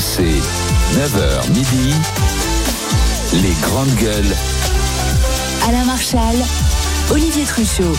RMC, 9h midi, les grandes gueules. Alain Marchal, Olivier Truchot.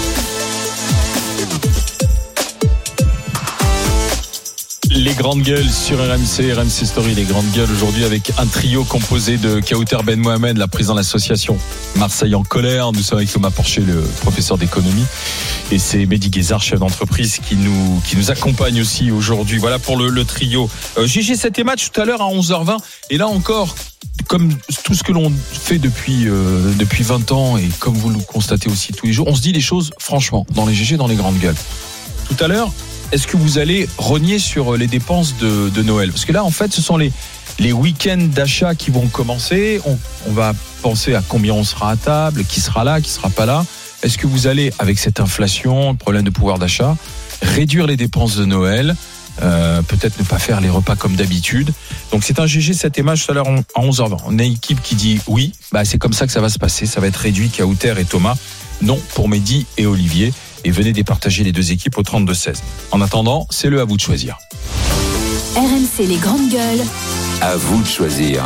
Les grandes gueules sur RMC Story, les grandes gueules aujourd'hui avec un trio composé de Kauter Ben Mohamed, la présidente de l'association Marseille en colère. Nous sommes avec Thomas Porcher, le professeur d'économie, et c'est Mehdi Guézard, chef d'entreprise, qui nous accompagne aussi aujourd'hui. Voilà pour le trio. GG, c'était match tout à l'heure à 11h20, et là encore, comme tout ce que l'on fait depuis 20 ans, et comme vous le constatez aussi tous les jours, on se dit les choses franchement dans les GG, dans les grandes gueules. Tout à l'heure, est-ce que vous allez rogner sur les dépenses de Noël ? Parce que là, en fait, ce sont les week-ends d'achat qui vont commencer. On va penser à combien on sera à table, qui sera là, qui sera pas là. Est-ce que vous allez, avec cette inflation, le problème de pouvoir d'achat, réduire les dépenses de Noël ? Peut-être ne pas faire les repas comme d'habitude. Donc c'est un GG 7 et match tout à l'heure à 11h20. On a une équipe qui dit oui, c'est comme ça que ça va se passer. Ça va être réduit, Kauter et Thomas. Non pour Mehdi et Olivier. Et venez départager les deux équipes au 32-16. En attendant, c'est à vous de choisir. RMC les grandes gueules. À vous de choisir.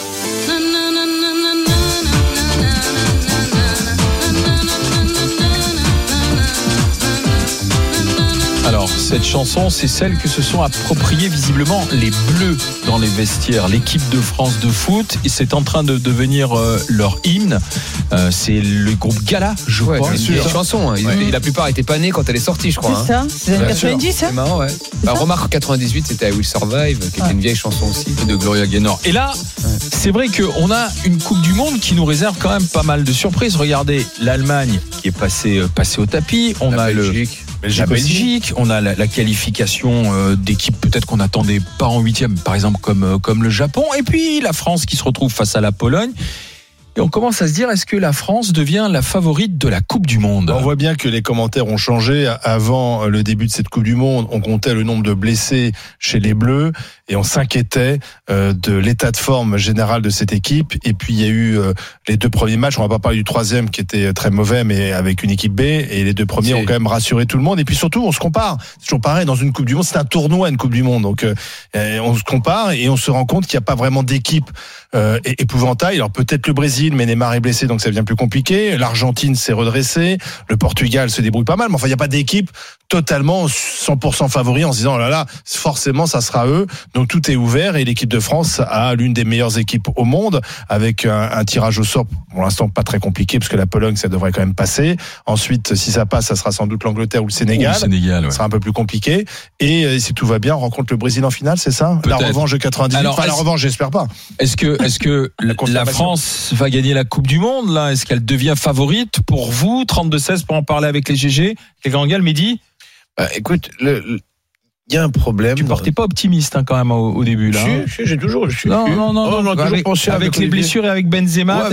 Alors, cette chanson, c'est celle que se sont appropriées visiblement les Bleus dans les vestiaires. L'équipe de France de foot, et c'est en train de devenir leur hymne. C'est le groupe Gala, je crois. C'est une chanson. La plupart n'étaient pas nés quand elle est sortie, je crois. C'est ça, c'est les années 90, ça. C'est marrant, ouais. Remarque, 98, c'était I Will Survive, qui était une vieille chanson aussi. De Gloria Gaynor. Et là, c'est vrai qu'on a une Coupe du Monde qui nous réserve quand même pas mal de surprises. Regardez, l'Allemagne qui est passée au tapis. On a la Belgique, on a la qualification d'équipes peut-être qu'on n'attendait pas en huitième, par exemple comme le Japon, et puis la France qui se retrouve face à la Pologne. Et on commence à se dire, est-ce que la France devient la favorite de la Coupe du Monde ? On voit bien que les commentaires ont changé. Avant le début de cette Coupe du Monde, on comptait le nombre de blessés chez les Bleus et on s'inquiétait de l'état de forme général de cette équipe. Et puis il y a eu les deux premiers matchs, on va pas parler du troisième qui était très mauvais, mais avec une équipe B, et les deux premiers ont quand même rassuré tout le monde. Et puis surtout, on se compare. C'est toujours pareil, dans une Coupe du Monde, c'est un tournoi, une Coupe du Monde. Donc on se compare et on se rend compte qu'il n'y a pas vraiment d'équipe épouvantail. Alors peut-être le Brésil, mais Neymar est blessé, donc ça devient plus compliqué. L'Argentine s'est redressée, le Portugal se débrouille pas mal, mais enfin il n'y a pas d'équipe totalement 100% favori en se disant oh là là, forcément ça sera eux. Donc tout est ouvert, et l'équipe de France a l'une des meilleures équipes au monde, avec un tirage au sort pour l'instant pas très compliqué, parce que la Pologne ça devrait quand même passer. Ensuite, si ça passe, ça sera sans doute l'Angleterre ou le Sénégal. Ça sera un peu plus compliqué. Et si tout va bien, on rencontre le Brésil en finale, c'est ça ? Peut-être. La revanche de 98. Alors, la revanche, j'espère pas. Est-ce que la France va gagner la Coupe du Monde là ? Est-ce qu'elle devient favorite pour vous ? 32-16 pour en parler avec les GG. Les grands gars, Mehdi ? Écoute, il y a un problème. Tu portais pas optimiste quand même au début là. J'ai toujours. Non. Avec les blessures et avec Benzema.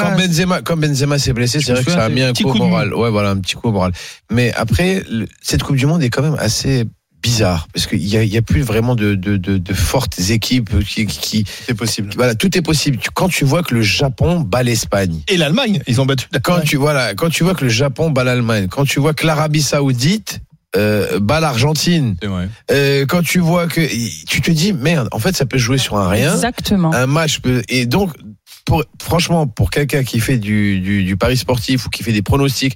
Quand Benzema s'est blessé, c'est vrai que ça a mis un coup au moral. Ouais, voilà, un petit coup au moral. Mais après, cette Coupe du Monde est quand même assez bizarre, parce qu'il y a plus vraiment de fortes équipes qui c'est possible. Voilà, tout est possible. Quand tu vois que le Japon bat l'Espagne et l'Allemagne, ils ont battu. Quand tu vois que le Japon bat l'Allemagne, quand tu vois que l'Arabie Saoudite bat l'Argentine, c'est vrai. Quand tu vois que tu te dis merde, en fait ça peut jouer sur un rien. Exactement. Un match et donc franchement pour quelqu'un qui fait du pari sportif ou qui fait des pronostics,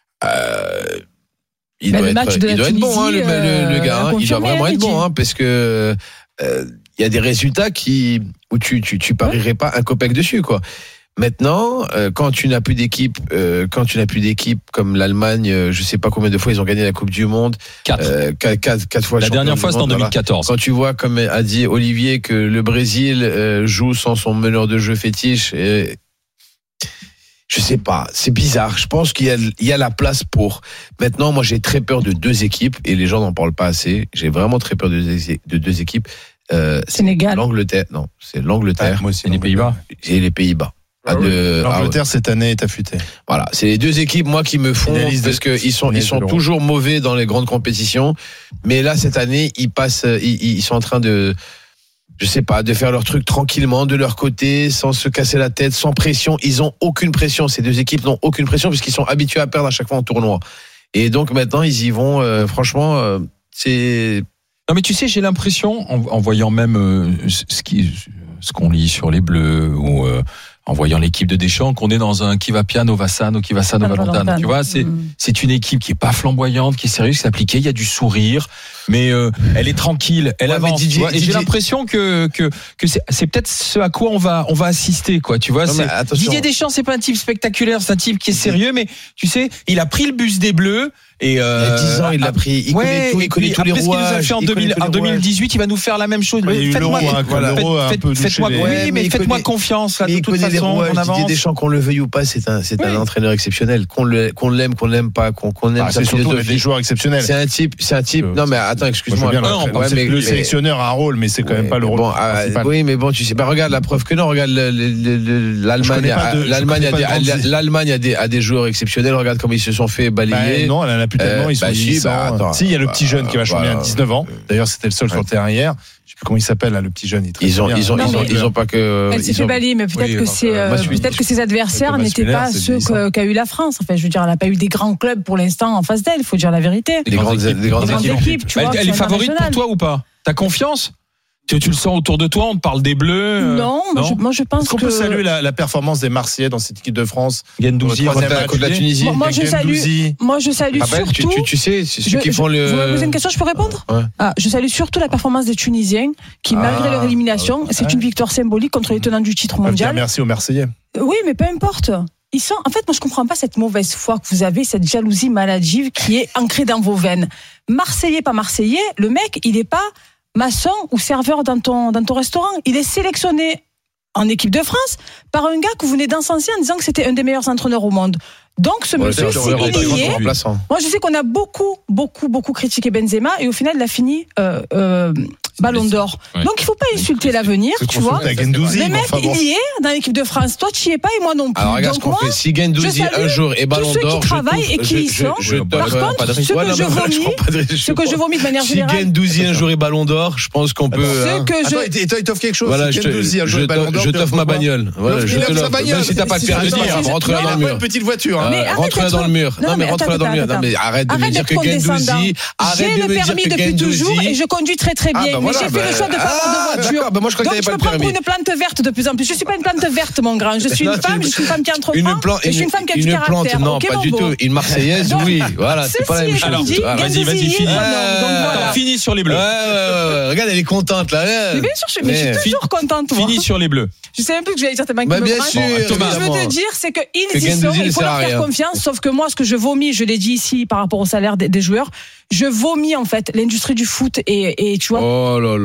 il doit être bon, hein, le gars. Il doit vraiment être bon, hein, parce que il y a des résultats où tu parierais pas un copec dessus, quoi. Maintenant, quand tu n'as plus d'équipe, comme l'Allemagne, je sais pas combien de fois ils ont gagné la Coupe du Monde. 4 fois. La dernière fois, c'était en 2014. Quand tu vois, comme a dit Olivier, que le Brésil joue sans son meneur de jeu fétiche, je sais pas, c'est bizarre. Je pense qu'il y a la place pour. Maintenant, moi, j'ai très peur de deux équipes, et les gens n'en parlent pas assez. J'ai vraiment très peur de deux équipes. Sénégal. L'Angleterre. Non, c'est l'Angleterre. Moi aussi, les Pays-Bas. Et les Pays-Bas. L'Angleterre cette année est affûtée. Voilà, c'est les deux équipes moi qui me font, parce que ils sont toujours mauvais dans les grandes compétitions, mais là cette année ils sont en train de, je sais pas, de faire leur truc tranquillement de leur côté, sans se casser la tête, sans pression. Ils ont aucune pression, ces deux équipes n'ont aucune pression, puisqu'ils sont habitués à perdre à chaque fois en tournoi. Et donc maintenant ils y vont, franchement, c'est Non, mais tu sais, j'ai l'impression, en voyant même ce qu'on lit sur les Bleus ou en voyant l'équipe de Deschamps, qu'on est dans un qui va piano Vassano, qui va Sano Valentano. Tu vois, c'est une équipe qui est pas flamboyante, qui est sérieuse, qui s'est appliquée. Il y a du sourire, mais elle est tranquille, elle avance. Didier, et j'ai l'impression que c'est peut-être ce à quoi on va assister, quoi. Tu vois, Didier Deschamps, c'est pas un type spectaculaire, c'est un type qui est sérieux, mais tu sais, il a pris le bus des Bleus. Et il y a 10 ans, il l'a pris. Il connaît tous les rouages. En 2018, il va nous faire la même chose. Faites-moi confiance. Là, de toute façon, on avance. Didier Deschamps, qu'on le veuille ou pas, c'est un entraîneur exceptionnel. Qu'on l'aime, qu'on l'aime pas, qu'on aime sa philosophie. Des joueurs exceptionnels. C'est un type. Non, mais attends, excuse-moi. Le sélectionneur a un rôle, mais c'est quand même pas le rôle principal. Oui, mais bon, tu sais, regarde la preuve que non. Regarde l'Allemagne a des joueurs exceptionnels. Regarde comment ils se sont fait balayer. Non, elle en a plus tellement. Ils sont il y a le petit jeune qui va changer à 19 ans. D'ailleurs, c'était le seul sur le terrain hier. Je sais plus comment il s'appelle, là, le petit jeune. Ils ont pas que. Elle s'est fait balayer, mais peut-être que ses adversaires n'étaient pas ceux qu'a eu la France. Enfin, je veux dire, elle n'a pas eu des grands clubs pour l'instant en face d'elle. Il faut dire la vérité. Des grandes équipes. Elle est favorite pour toi ou pas? T'as confiance? Tu le sens autour de toi, on te parle des Bleus. Non, moi je pense qu'on peut saluer la performance des Marseillais dans cette équipe de France. Gendouzi contre la Tunisie. Moi je salue surtout. Tu sais, c'est ceux qui font le. Vous me posez une question, je peux répondre? Je salue surtout la performance des Tunisiens qui, malgré leur élimination, c'est une victoire symbolique contre les tenants du titre mondial. Merci aux Marseillais. Oui, mais peu importe. En fait, moi je comprends pas cette mauvaise foi que vous avez, cette jalousie maladive qui est ancrée dans vos veines. Marseillais, pas Marseillais, le mec, il est pas maçon ou serveur dans ton restaurant. Il est sélectionné en équipe de France par un gars que vous venez d'encenser en disant que c'était un des meilleurs entraîneurs au monde. Donc ce monsieur, s'il y est, moi je sais qu'on a beaucoup critiqué Benzema et au final il a fini Ballon d'Or. Donc il faut pas insulter l'avenir, tu vois. Le mec il y est dans l'équipe de France, toi tu y es pas et moi non plus. Alors regarde ce qu'on fait. Si Gendouzi un jour est Ballon d'Or, tous ceux qui travaillent et qui y sont. Par contre, ce que je vomis de manière générale. Si Gendouzi un jour est Ballon d'Or, je pense qu'on peut. Et toi il t'offre quelque chose. Voilà, je t'offre ma bagnole. Voilà, je te l'offre. Même si t'as pas le permis, rentre là dans le mur. Une petite voiture. Rentre là dans le mur. Non mais rentre là dans le mur. Non mais arrête de me dire que Gendouzi. J'ai le permis depuis toujours et je conduis très très bien. Mais j'ai fait le choix de pas avoir de voiture. Moi je crois que t'avais pas le permis. Donc je me prends pour une plante verte de plus en plus. Je suis pas une plante verte, mon grand. Je suis une femme qui entreprend. Je suis une femme qui a du caractère. Non, pas du tout. Une Marseillaise, oui. Voilà, c'est pas la même chose. Vas-y, finis. Finis sur les Bleus. Regarde, elle est contente là. Mais bien sûr, je suis toujours contente. Finis sur les Bleus. Je sais un peu que je vais dire tellement qu'il me bien branche. sûr. Ce que je veux te dire, c'est qu'ils y sont, il faut leur faire confiance. Sauf que moi, ce que je vomis, je l'ai dit ici par rapport au salaire des joueurs, je vomis en fait l'industrie du foot et tu vois. Oh là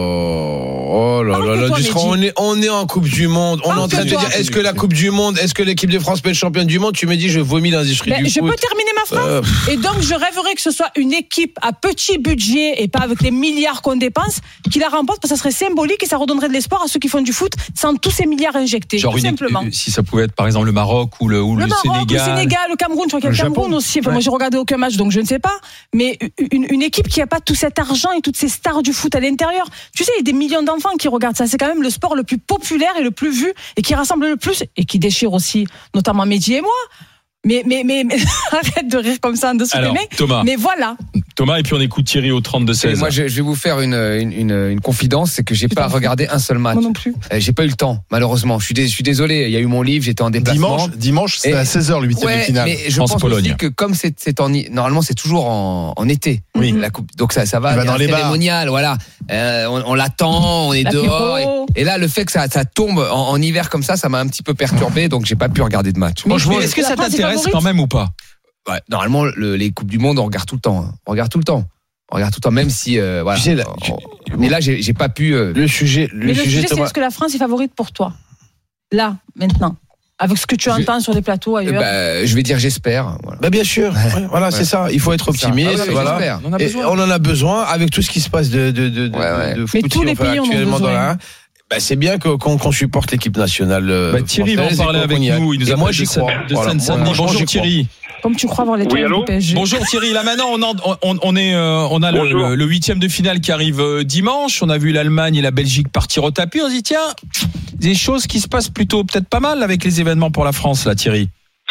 là, on est en Coupe du Monde. On est en train de dire, est-ce que la Coupe du Monde, est-ce que l'équipe de France peut être championne du monde? Tu me dis, je vomis l'industrie du foot. Je peux terminer ma phrase. Et donc, je rêverais que ce soit une équipe à petit budget et pas avec les milliards qu'on dépense qui la remporte parce que ça serait symbolique et ça redonnerait de l'espoir à ceux qui font du foot sans tous ces milliards injectés. Genre tout simplement. Si ça pouvait être par exemple le Maroc ou le Sénégal. Le Sénégal, le Cameroun, je crois qu'il y a le Cameroun aussi. Enfin, moi, j'ai regardé aucun match, donc je ne sais pas. Mais une équipe qui n'a pas tout cet argent et toutes ces stars du foot à l'intérieur. Tu sais, il y a des millions d'enfants qui regardent ça. C'est quand même le sport le plus populaire et le plus vu et qui rassemble le plus et qui déchire aussi, notamment Mehdi et moi. Mais arrête de rire comme ça en dessous des mecs. Thomas. Mais voilà. Thomas, et puis on écoute Thierry au 32-16. Moi, je vais vous faire une confidence, c'est que j'ai pas regardé un seul match. Moi non plus. J'ai pas eu le temps, malheureusement. Je suis désolé. Il y a eu mon livre, j'étais en déplacement. Dimanche, c'est à 16h le 8e de finale. Mais je pense aussi que comme normalement c'est toujours en été. Oui. La coupe. Donc ça va. Dans les cérémonial, voilà. On l'attend, on est dehors. Et là, le fait que ça tombe en hiver comme ça m'a un petit peu perturbé. Donc j'ai pas pu regarder de match. Franchement, est-ce que ça t'intéresse quand même ou pas? Ouais, normalement, les coupes du monde, on regarde tout le temps. On regarde tout le temps, même si voilà. Mais là, j'ai pas pu. Le sujet, c'est est-ce que la France est favorite pour toi, là, maintenant, avec ce que tu entends sur des plateaux ailleurs. Je vais dire j'espère. Voilà. Bien sûr. Voilà, c'est ça. Il faut être optimiste. Voilà. On en a besoin avec tout ce qui se passe de foot. Mais tous les pays actuellement dans la. C'est bien qu'on supporte l'équipe nationale. Thierry va en parler avec nous. Il nous a moi j'y crois. De Seine-Saint-Denis. Bonjour Thierry. Comme tu crois voir les tours du PSG. Bonjour Thierry. Là maintenant, on a le 8e de finale qui arrive dimanche. On a vu l'Allemagne et la Belgique partir au tapis. On se dit tiens, des choses qui se passent plutôt peut-être pas mal avec les événements pour la France là, Thierry.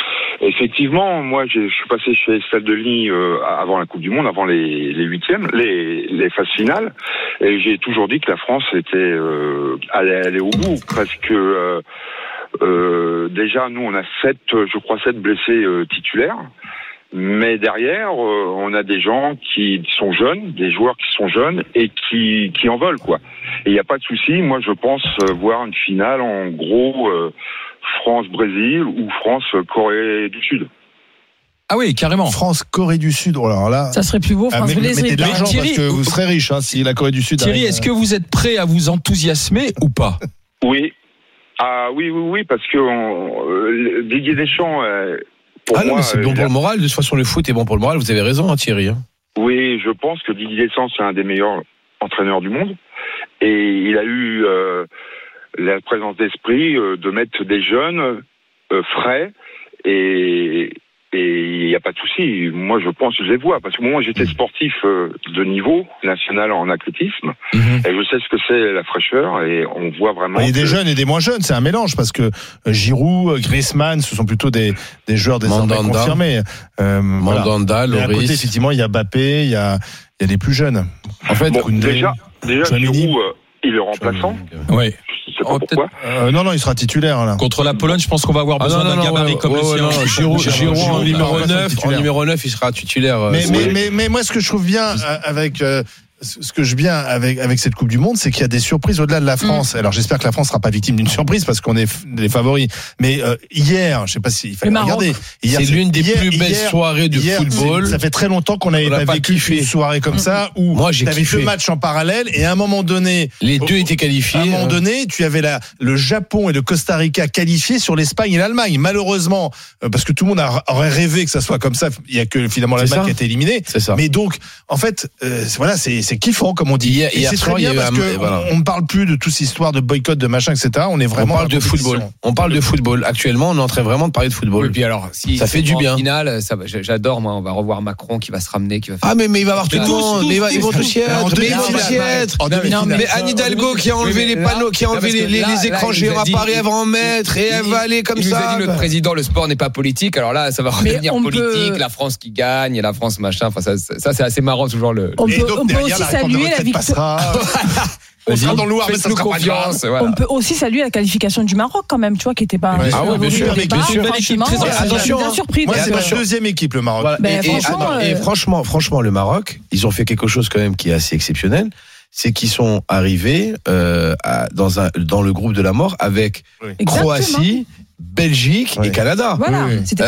Effectivement, moi, je suis passé chez Estelle Denis avant la Coupe du Monde, avant les huitièmes, les phases finales, et j'ai toujours dit que la France allait aller au bout, parce que déjà, nous, on a 7 blessés titulaires. Mais derrière, on a des gens qui sont jeunes, des joueurs qui sont jeunes et qui en veulent, quoi. Et il n'y a pas de souci. Moi, je pense voir une finale, en gros, France-Brésil ou France-Corée du Sud. Ah oui, carrément. France-Corée du Sud. Oh, alors là, ça serait plus beau, France-Brésil. Mettez de l'argent Thierry, parce que vous serez riche si la Corée du Sud. Thierry, est-ce que vous êtes prêt à vous enthousiasmer ou pas? Oui. Ah oui, parce que Didier Deschamps. Non, mais c'est bon pour le moral. De toute façon, le foot est bon pour le moral. Vous avez raison, Thierry. Oui, je pense que Didier Deschamps, c'est un des meilleurs entraîneurs du monde. Et il a eu la présence d'esprit de mettre des jeunes frais. Et il n'y a pas de souci. Moi, je pense que je les vois. Parce que moi, j'étais sportif de niveau national en athlétisme. Et je sais ce que c'est la fraîcheur. Et on voit vraiment. Il y a des jeunes et des moins jeunes. C'est un mélange. Parce que Giroud, Griezmann, ce sont plutôt des joueurs désormais confirmés. Mandanda, Loris. À côté, effectivement, il y a Mbappé, il y a des plus jeunes. En fait, déjà Giroud, il est remplaçant. Oui. Je sais pas pourquoi. Non, il sera titulaire là. Contre la Pologne, je pense qu'on va avoir besoin d'un gabarit comme le sien. Giroud en numéro 9, il sera titulaire. Mais moi, ce que je trouve bien avec cette Coupe du Monde, c'est qu'il y a des surprises au-delà de la France. Alors j'espère que la France sera pas victime d'une surprise parce qu'on est les favoris. Mais hier, je sais pas s'il fallait regarder. C'est l'une des plus belles soirées de football. Ça fait très longtemps qu'on n'avait pas vécu une soirée comme ça où tu avais 2 matchs en parallèle et à un moment donné, les deux étaient qualifiés. À un moment donné, tu avais le Japon et le Costa Rica qualifiés sur l'Espagne et l'Allemagne. Malheureusement, parce que tout le monde aurait rêvé que ça soit comme ça, il y a que finalement l'Allemagne qui a été éliminée. Mais donc, en fait, voilà, c'est kiffant comme on dit. Hier c'est très bien parce qu'on ne parle plus de toute cette histoire de boycott, de machin, etc. On est vraiment. On parle de football. On parle de football. Actuellement, on est en train vraiment de parler de football. Et puis alors, si ça fait du bien. Finale, j'adore. Moi, on va revoir Macron qui va se ramener, qui va faire... Ah mais il va avoir tout le monde. Mais ils vont tous y être. Mais ils vont tous y être. Mais Anne Hidalgo qui a enlevé les panneaux, qui a enlevé les écrans géants à Paris, elle va en mettre et elle va aller comme ça. Il nous a dit notre président, le sport n'est pas politique. Alors là, ça va redevenir politique. La France qui gagne, et la France machin. Enfin, ça c'est assez marrant toujours le. On peut aussi saluer la victoire. On sera dans le Loir, mais ça sera confiance. Voilà. On peut aussi saluer la qualification du Maroc quand même, tu vois, qui était pas. Ah oui, bien sûr. Attention, surprise. Moi, c'est ma deuxième équipe, le Maroc. Et franchement, le Maroc, ils ont fait quelque chose quand même qui est assez exceptionnel. C'est qu'ils sont arrivés dans le groupe de la mort avec Croatie, Belgique et Canada. Voilà. C'était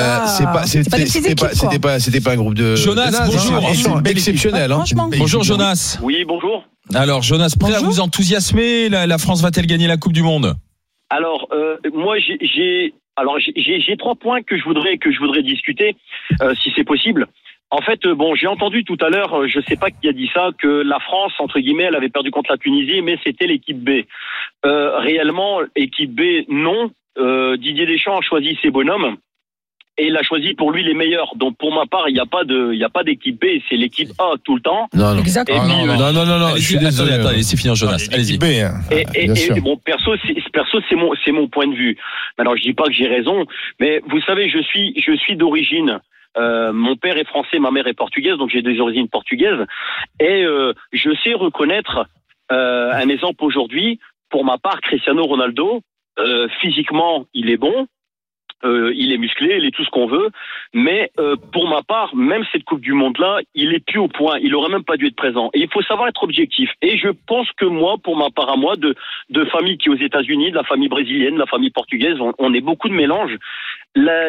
pas un groupe de. Jonas, bonjour. Exceptionnel. Bonjour Jonas. Oui, bonjour. Alors Jonas, prêt à vous enthousiasmer? La France va-t-elle gagner la Coupe du Monde? Alors moi j'ai 3 points que je voudrais discuter si c'est possible. En fait, j'ai entendu tout à l'heure, je sais pas qui a dit ça, que la France, entre guillemets, elle avait perdu contre la Tunisie, mais c'était l'équipe B. Réellement, équipe B, non. Didier Deschamps a choisi ses bonhommes et il a choisi pour lui les meilleurs. Donc pour ma part, il n'y a pas d'équipe B, c'est l'équipe A tout le temps. Non. Exactement. Non. Je suis désolé. Attendez, c'est fini, Jonas. Allez-y. Et bon, perso, c'est mon point de vue. Alors je dis pas que j'ai raison, mais vous savez, je suis d'origine. Mon père est français, ma mère est portugaise, donc j'ai des origines portugaises. Et je sais reconnaître un exemple aujourd'hui. Pour ma part, Cristiano Ronaldo, physiquement, il est bon. Il est musclé, il est tout ce qu'on veut, mais pour ma part, même cette Coupe du Monde-là, il est plus au point, il aurait même pas dû être présent. Et il faut savoir être objectif. Et je pense que moi, pour ma part à moi, de famille qui est aux États-Unis, de la famille brésilienne, de la famille portugaise, on est beaucoup de mélange. L'a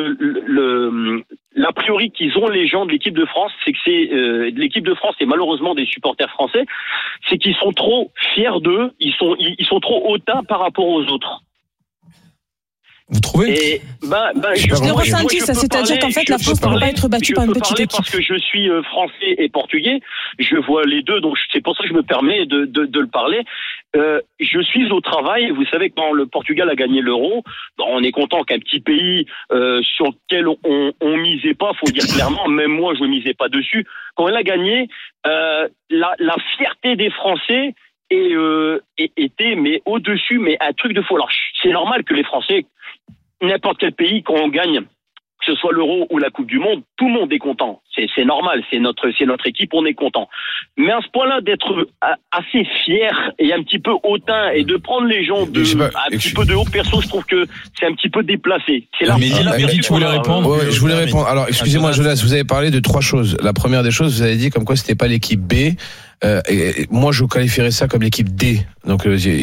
priori qu'ils ont les gens de l'équipe de France, c'est que c'est de l'équipe de France et malheureusement des supporters français, c'est qu'ils sont trop fiers d'eux, ils sont trop hautains par rapport aux autres. Vous trouvez? Et je l'ai ressenti, ça, c'est-à-dire qu'en fait, la France ne peut pas être battue par une petite équipe. Parce que je suis français et portugais, je vois les deux, donc c'est pour ça que je me permets de le parler. Je suis au travail, vous savez, quand le Portugal a gagné l'Euro, on est content qu'un petit pays sur lequel on misait pas, faut dire clairement, même moi je misais pas dessus, quand elle a gagné, la fierté des Français était mais au-dessus, mais un truc de fou. Alors c'est normal que les Français, n'importe quel pays, quand on gagne, que ce soit l'Euro ou la Coupe du Monde, tout le monde est content. C'est normal, c'est notre équipe, on est content. Mais à ce point-là, d'être assez fier et un petit peu hautain et de prendre les gens petit peu de haut, perso, je trouve que c'est un petit peu déplacé. C'est là. Mehdi, tu voulais répondre? Ouais, je voulais répondre. Alors, excusez-moi, Jonas, vous avez parlé de 3 choses. La première des choses, vous avez dit comme quoi c'était pas l'équipe B. Et moi, je qualifierais ça comme l'équipe D. Donc,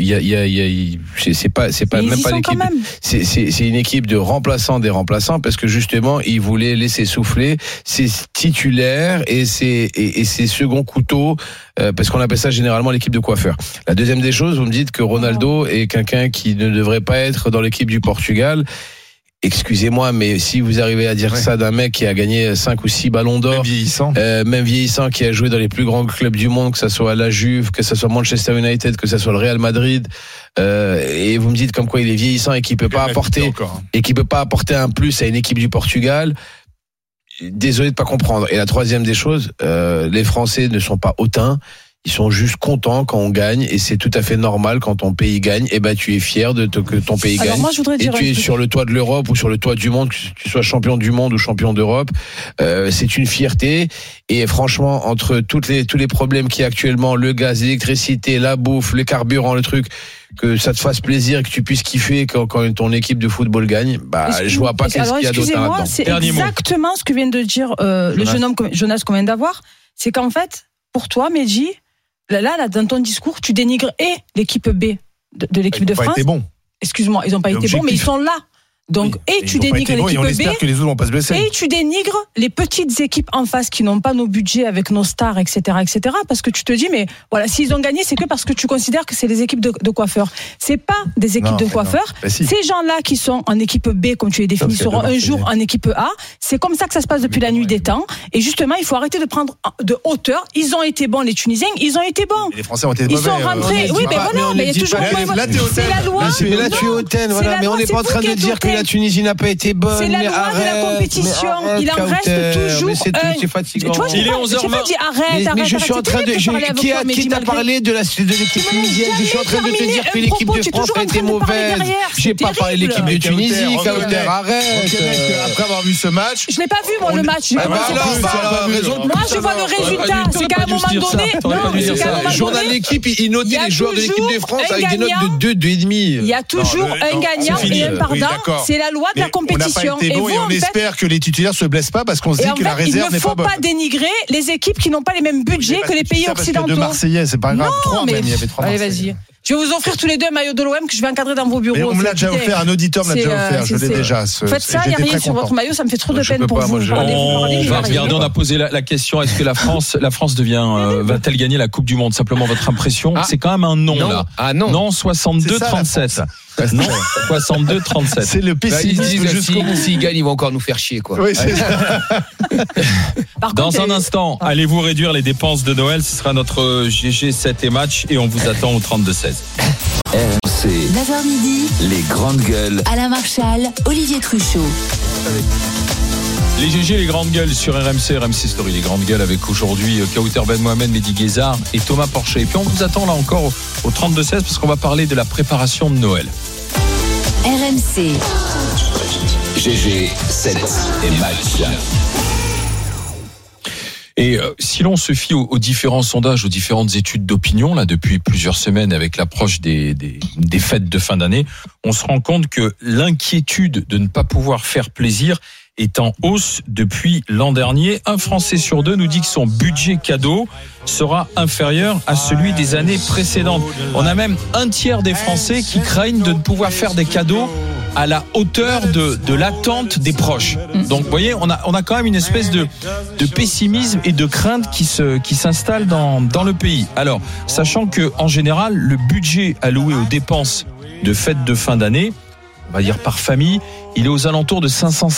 c'est pas même pas l'équipe. C'est une équipe de remplaçants des remplaçants parce que justement, ils voulaient laisser souffler ses titulaires et ses seconds couteaux parce qu'on appelle ça généralement l'équipe de coiffeurs. La deuxième des choses, vous me dites que Ronaldo est quelqu'un qui ne devrait pas être dans l'équipe du Portugal. Excusez-moi, mais si vous arrivez à dire ça d'un mec qui a gagné 5 ou 6 ballons d'or, même vieillissant, qui a joué dans les plus grands clubs du monde, que ça soit la Juve, que ça soit Manchester United, que ça soit le Real Madrid, et vous me dites comme quoi il est vieillissant et qu'il peut pas apporter un plus à une équipe du Portugal. Désolé de pas comprendre. Et la troisième des choses, les Français ne sont pas hautains. Ils sont juste contents quand on gagne et c'est tout à fait normal quand ton pays gagne. Et ben tu es fier que ton pays gagne. Moi, je voudrais dire tu es sur le toit de l'Europe ou sur le toit du monde, que tu sois champion du monde ou champion d'Europe. C'est une fierté. Et franchement, entre tous les problèmes qu'il y a actuellement, le gaz, l'électricité, la bouffe, le carburant, le truc, que ça te fasse plaisir et que tu puisses kiffer quand ton équipe de football gagne, je vois pas qu'est-ce qu'il y a d'autre là-dedans. C'est exactement ce que vient de dire le jeune homme Jonas qu'on vient d'avoir. C'est qu'en fait, pour toi, Mehdi, Là, dans ton discours, tu dénigres l'équipe B de l'équipe de France. Ils n'ont pas été bons. Excuse-moi, ils n'ont pas été bons, mais ils sont là. Donc, tu dénigres l'équipe B, que les autres vont pas se blesser. Et tu dénigres les petites équipes en face qui n'ont pas nos budgets avec nos stars, etc., parce que tu te dis, mais voilà, s'ils ont gagné, c'est que parce que tu considères que c'est des équipes de coiffeurs. C'est pas des équipes de coiffeurs. Si. Ces gens-là qui sont en équipe B, comme tu les définis, seront un jour en équipe A. C'est comme ça que ça se passe depuis la nuit des temps. Et justement, il faut arrêter de prendre de hauteur. Ils ont été bons, les Tunisiens, ils ont été bons. Et les Français ont été mauvais. Ils sont rentrés. Oui, mais voilà, mais il y a toujours c'est la loi. Mais là, tu es hautaine, voilà. Mais on n'est pas en train de dire que la Tunisie n'a pas été bonne. C'est la loi de la compétition. Il en reste toujours un. C'est fatigant. Il est 11h20. J'ai pas dit arrête. Mais je suis en train de. Qui t'a parlé de l'équipe tunisienne? Je suis en train de te dire que l'équipe de France a été mauvaise. J'ai pas parlé de l'équipe de Tunisie. Kauter, arrête. Après avoir vu ce match. Je l'ai pas vu, moi, le match. Moi, je vois le résultat. C'est qu'à un moment donné. Journal d'équipe, il notait les joueurs de l'équipe de France avec des notes de 2,5. Il y a toujours un gagnant et un perdant. C'est la loi de la compétition. Et on espère que les titulaires se blessent pas parce qu'on se dit que la réserve n'est pas bonne. Il ne faut pas dénigrer les équipes qui n'ont pas les mêmes budgets que les pays occidentaux. De Marseillais, c'est pas grave. Il y avait 3 Allez, vas-y. Je vais vous offrir tous les deux un maillot de l'OM que je vais encadrer dans vos bureaux. Mais on me l'a déjà offert, un auditeur me l'a déjà offert, je l'ai déjà. Faites ça, il n'y a rien sur votre maillot, ça me fait trop de peine pour vous. On va regarder, on a posé la question, est-ce que la France va-t-elle gagner la Coupe du Monde? Simplement votre impression. C'est quand même un non là. Ah non. Non, 62-37. Non, 62-37. C'est le pessimisme jusqu'au bout. S'ils gagnent, ils vont encore nous faire chier, quoi. Oui, c'est ça. Dans un instant, allez-vous réduire les dépenses de Noël? Ce sera notre GG 7 et match et on vous attend au 32-16. RMC, 9h midi, les grandes gueules. Alain Marchal, Olivier Truchot. Les GG, les grandes gueules sur RMC Story, les grandes gueules avec aujourd'hui Kauter Ben Mohamed, Mehdi Guézard et Thomas Porcher. Et puis on vous attend là encore au 32-16 parce qu'on va parler de la préparation de Noël. RMC. GG, 7 et match. Et si l'on se fie aux différents sondages, aux différentes études d'opinion, là depuis plusieurs semaines avec l'approche des fêtes de fin d'année, on se rend compte que l'inquiétude de ne pas pouvoir faire plaisir est en hausse depuis l'an dernier. Un Français sur 2 nous dit que son budget cadeau sera inférieur à celui des années précédentes. On a même un tiers des Français qui craignent de ne pouvoir faire des cadeaux à la hauteur de l'attente des proches. Donc, vous voyez, on a quand même une espèce de pessimisme et de crainte qui s'installe dans le pays. Alors, sachant que en général, le budget alloué aux dépenses de fêtes de fin d'année, on va dire par famille, il est aux alentours de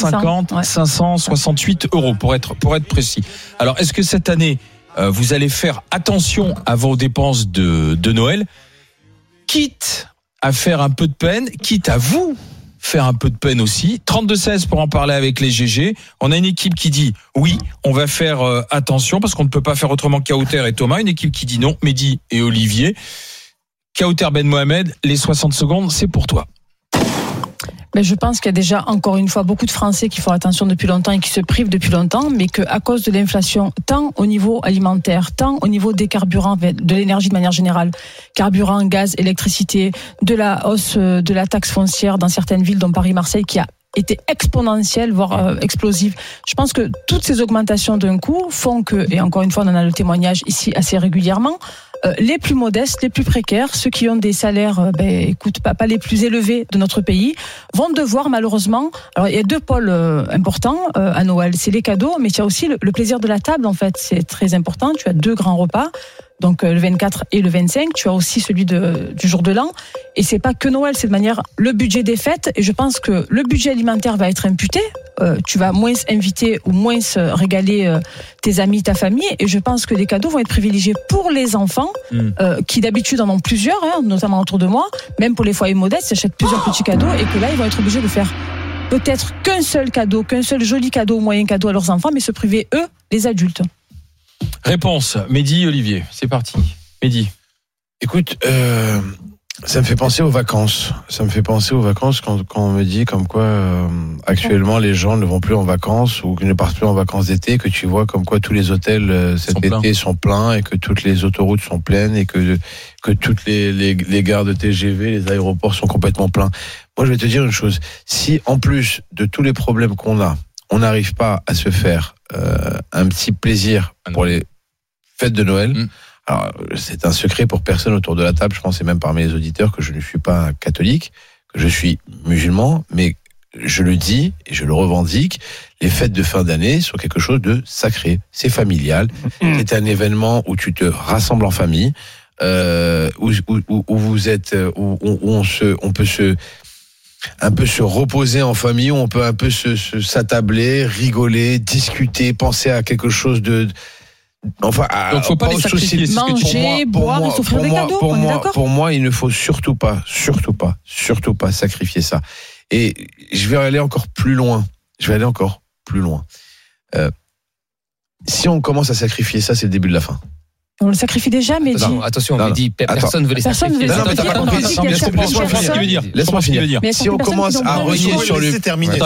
568 euros pour être précis. Alors, est-ce que cette année, vous allez faire attention à vos dépenses de Noël, quitte à faire un peu de peine, quitte à vous faire un peu de peine aussi. 32-16 pour en parler avec les GG. On a une équipe qui dit oui, on va faire attention parce qu'on ne peut pas faire autrement Kauter et Thomas. Une équipe qui dit non, Mehdi et Olivier. Kauter Ben Mohamed, les 60 secondes, c'est pour toi. Mais je pense qu'il y a déjà, encore une fois, beaucoup de Français qui font attention depuis longtemps et qui se privent depuis longtemps, mais qu'à cause de l'inflation, tant au niveau alimentaire, tant au niveau des carburants, de l'énergie de manière générale, carburant, gaz, électricité, de la hausse de la taxe foncière dans certaines villes, dont Paris, Marseille, qui a été exponentielle, voire explosive. Je pense que toutes ces augmentations d'un coup font que, et encore une fois, on en a le témoignage ici assez régulièrement, les plus modestes, les plus précaires, ceux qui ont des salaires, pas les plus élevés de notre pays, vont devoir malheureusement. Alors il y a deux pôles importants à Noël, c'est les cadeaux, mais il y a aussi le plaisir de la table. En fait, c'est très important. Tu as 2 grands repas. Donc le 24 et le 25, tu as aussi celui du jour de l'an. Et c'est pas que Noël, c'est de manière le budget des fêtes. Et je pense que le budget alimentaire va être imputé. Tu vas moins inviter ou moins régaler tes amis, ta famille. Et je pense que les cadeaux vont être privilégiés pour les enfants, qui d'habitude en ont plusieurs, notamment autour de moi. Même pour les foyers modestes, ils achètent plusieurs petits cadeaux et que là, ils vont être obligés de faire peut-être qu'un seul cadeau, qu'un seul joli cadeau ou moyen cadeau à leurs enfants, mais se priver, eux, les adultes. Réponse, Mehdi, Olivier, c'est parti. Mehdi. Écoute, ça me fait penser aux vacances. Ça me fait penser aux vacances quand on me dit comme quoi actuellement les gens ne vont plus en vacances ou ne partent plus en vacances d'été, que tu vois comme quoi tous les hôtels cet été sont pleins et que toutes les autoroutes sont pleines et que toutes les gares de TGV, les aéroports sont complètement pleins. Moi, je vais te dire une chose. Si en plus de tous les problèmes qu'on a, on n'arrive pas à se faire un petit plaisir pour les fêtes de Noël. Alors, c'est un secret pour personne autour de la table. Je pense, et même parmi les auditeurs, que je ne suis pas catholique, que je suis musulman, mais je le dis et je le revendique. Les fêtes de fin d'année sont quelque chose de sacré. C'est familial. C'est un événement où tu te rassembles en famille, où vous êtes, où on peut un peu se reposer en famille, où on peut un peu s'attabler, rigoler, discuter, penser à quelque chose de... Enfin, donc faut pas les sacrifier, manger, boire et s'offrir des cadeaux, on est d'accord ? Pour moi, il ne faut surtout pas sacrifier ça. Et je vais aller encore plus loin. Si on commence à sacrifier ça, c'est le début de la fin. On le sacrifie déjà, mais attention, on dit personne ne veut les sacrifier. Non, mais t'as pas compris. Laisse-moi finir ce qu'il veut dire. Laisse-moi finir. Si on commence à renier sur le...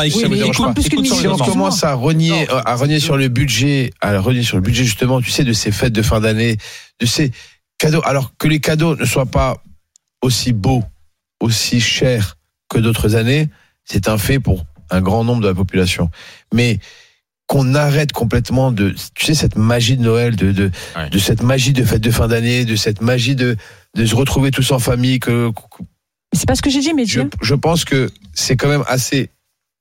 Si on commence à renier sur le budget, justement, tu sais, de ces fêtes de fin d'année, de ces cadeaux, alors que les cadeaux ne soient pas aussi beaux, aussi chers que d'autres années, c'est un fait pour un grand nombre de la population. Mais qu'on arrête complètement tu sais, cette magie de Noël, de cette magie de fête de fin d'année, de cette magie de se retrouver tous en famille, c'est pas ce que j'ai dit, mais je pense que c'est quand même assez,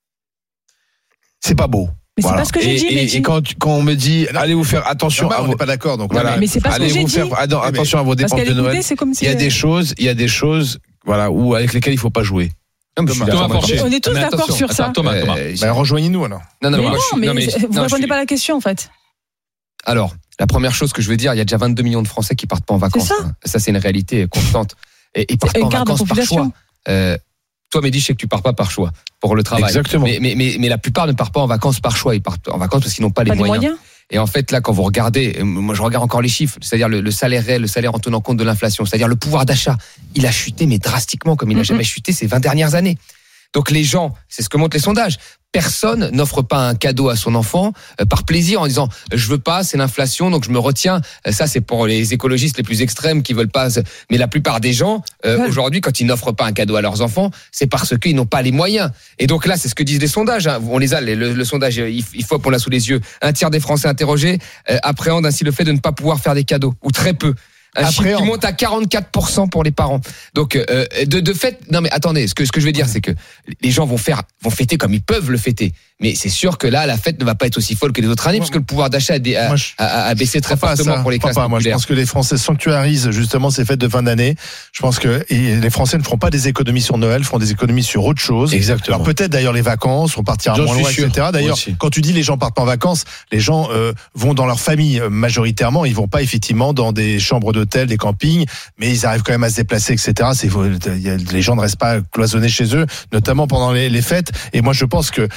c'est pas beau. Mais voilà. C'est pas ce que j'ai dit, et quand on me dit, allez vous faire attention, on n'est pas d'accord, donc voilà. Mais c'est pas ce que j'ai dit. Attention à vos dépenses de Noël. Il y a des choses, voilà, avec lesquelles il faut pas jouer. On est tous d'accord sur ça. Thomas. Rejoignez-nous alors. Non, mais vous répondez pas à la question en fait. Alors, la première chose que je veux dire, il y a déjà 22 millions de Français qui partent pas en vacances. Ça, c'est une réalité constante. Et ils partent pas en vacances par choix. Toi, Mehdi, je sais que tu pars pas par choix pour le travail. Exactement. Mais la plupart ne partent pas en vacances par choix. Ils partent en vacances parce qu'ils n'ont pas les moyens. Et en fait, là, quand vous regardez, moi, je regarde encore les chiffres, c'est-à-dire le salaire réel, le salaire en tenant compte de l'inflation, c'est-à-dire le pouvoir d'achat, il a chuté, mais drastiquement, comme il n'a jamais chuté ces 20 dernières années. Donc les gens, c'est ce que montrent les sondages, personne n'offre pas un cadeau à son enfant par plaisir en disant je veux pas, c'est l'inflation donc je me retiens. Ça c'est pour les écologistes les plus extrêmes qui veulent pas. Mais la plupart des gens aujourd'hui quand ils n'offrent pas un cadeau à leurs enfants, c'est parce qu'ils n'ont pas les moyens. Et donc là c'est ce que disent les sondages. On les a, le sondage IFOP on l'a sous les yeux. Un tiers des Français interrogés appréhendent ainsi le fait de ne pas pouvoir faire des cadeaux ou très peu. Un chiffre qui monte à 44% pour les parents. Donc, de fait, non mais attendez, ce que je veux dire, c'est que les gens vont fêter comme ils peuvent le fêter. Mais c'est sûr que là, la fête ne va pas être aussi folle que les autres années, puisque le pouvoir d'achat a baissé très fortement pour les classes populaires. Moi, je pense que les Français sanctuarisent justement ces fêtes de fin d'année. Je pense que les Français ne feront pas des économies sur Noël, feront des économies sur autre chose. Exactement. Alors peut-être d'ailleurs les vacances, on partira moins loin, etc. D'ailleurs, quand tu dis les gens partent pas en vacances, les gens vont dans leur famille majoritairement. Ils vont pas effectivement dans des chambres d'hôtel, des campings, mais ils arrivent quand même à se déplacer, etc. Les gens ne restent pas cloisonnés chez eux, notamment pendant les fêtes. Et moi, je pense que, et quand